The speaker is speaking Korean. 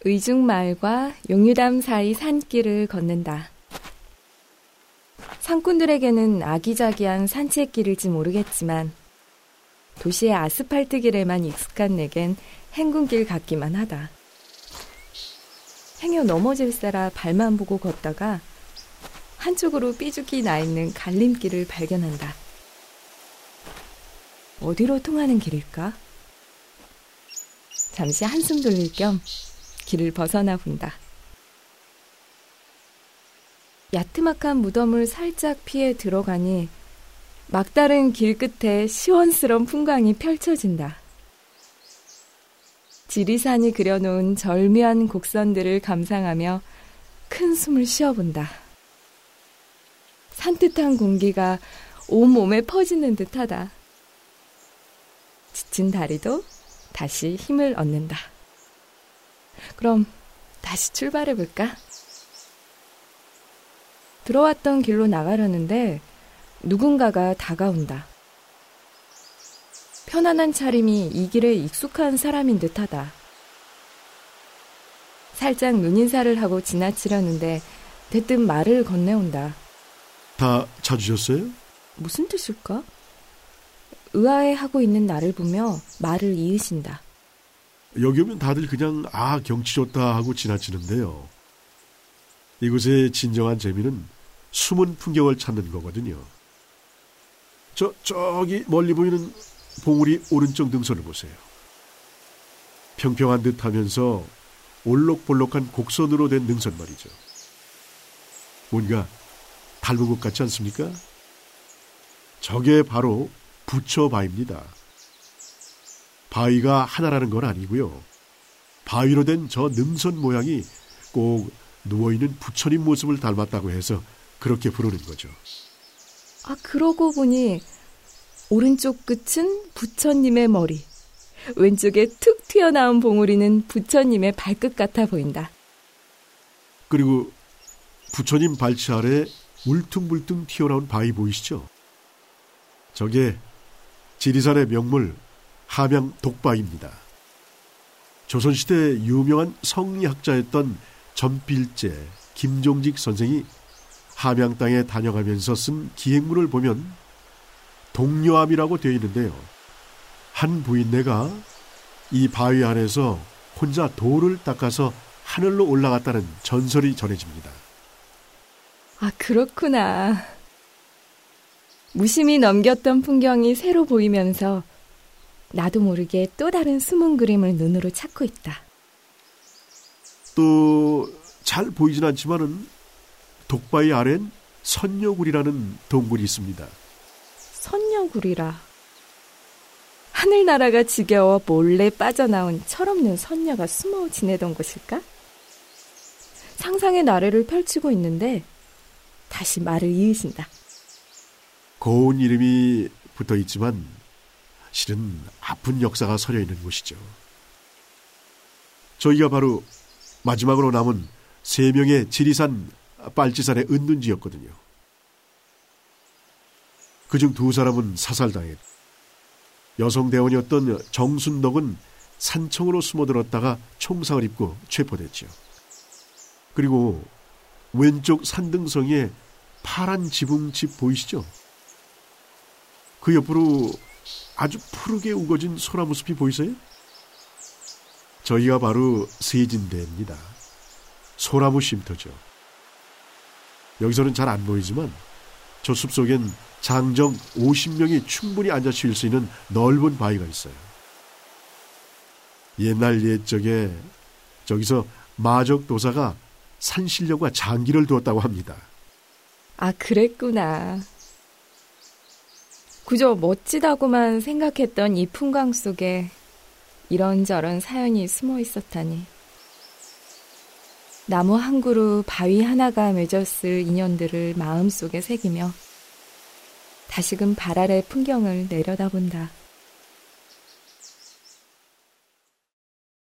의중마을과 용유담 사이 산길을 걷는다. 상꾼들에게는 아기자기한 산책길일지 모르겠지만 도시의 아스팔트 길에만 익숙한 내겐 행군길 같기만 하다. 행여 넘어질세라 발만 보고 걷다가 한쪽으로 삐죽이 나있는 갈림길을 발견한다. 어디로 통하는 길일까? 잠시 한숨 돌릴 겸 길을 벗어나 본다. 야트막한 무덤을 살짝 피해 들어가니 막다른 길 끝에 시원스러운 풍광이 펼쳐진다. 지리산이 그려놓은 절묘한 곡선들을 감상하며 큰 숨을 쉬어본다. 산뜻한 공기가 온몸에 퍼지는 듯하다. 지친 다리도 다시 힘을 얻는다. 그럼 다시 출발해볼까? 들어왔던 길로 나가려는데 누군가가 다가온다. 편안한 차림이 이 길에 익숙한 사람인 듯하다. 살짝 눈인사를 하고 지나치려는데 대뜸 말을 건네온다. 다 찾으셨어요? 무슨 뜻일까? 의아해하고 있는 나를 보며 말을 이으신다. 여기 오면 다들 그냥 경치 좋다 하고 지나치는데요. 이곳의 진정한 재미는 숨은 풍경을 찾는 거거든요. 저기 멀리 보이는 봉우리 오른쪽 능선을 보세요. 평평한 듯 하면서 올록볼록한 곡선으로 된 능선 말이죠. 뭔가 닮은 것 같지 않습니까? 저게 바로 부처바위입니다. 바위가 하나라는 건 아니고요. 바위로 된 저 능선 모양이 꼭 누워있는 부처님 모습을 닮았다고 해서 그렇게 부르는 거죠. 그러고 보니 오른쪽 끝은 부처님의 머리, 왼쪽에 툭 튀어나온 봉우리는 부처님의 발끝 같아 보인다. 그리고 부처님 발치 아래 울퉁불퉁 튀어나온 바위 보이시죠? 저게 지리산의 명물 함양 독바위입니다. 조선시대 유명한 성리학자였던 전필제 김종직 선생이 함양 땅에 다녀가면서 쓴 기행문을 보면 동료암이라고 되어 있는데요. 한 부인네가 이 바위 안에서 혼자 돌을 닦아서 하늘로 올라갔다는 전설이 전해집니다. 그렇구나. 무심히 넘겼던 풍경이 새로 보이면서 나도 모르게 또 다른 숨은 그림을 눈으로 찾고 있다. 또 잘 보이진 않지만은 독바위 아래엔 선녀굴이라는 동굴이 있습니다. 선녀굴이라. 하늘나라가 지겨워 몰래 빠져나온 철없는 선녀가 숨어 지내던 곳일까? 상상의 나래를 펼치고 있는데 다시 말을 이으신다. 고운 이름이 붙어있지만 실은 아픈 역사가 서려 있는 곳이죠. 저희가 바로 마지막으로 남은 3명의 지리산 빨치산의 은둔지였거든요. 그중 2사람은 사살당했고 여성 대원이었던 정순덕은 산청으로 숨어들었다가 총상을 입고 체포됐죠. 그리고 왼쪽 산등성이에 파란 지붕집 보이시죠? 그 옆으로 아주 푸르게 우거진 소나무 숲이 보이세요? 저희가 바로 세진대입니다. 소나무 쉼터죠. 여기서는 잘 안 보이지만 저 숲속엔 장정 50명이 충분히 앉아 쉴 수 있는 넓은 바위가 있어요. 옛날 옛적에 저기서 마적도사가 산신령과 장기를 두었다고 합니다. 그랬구나. 그저 멋지다고만 생각했던 이 풍광 속에 이런저런 사연이 숨어 있었다니. 나무 한 그루, 바위 하나가 맺었을 인연들을 마음속에 새기며 다시금 발 아래 풍경을 내려다본다.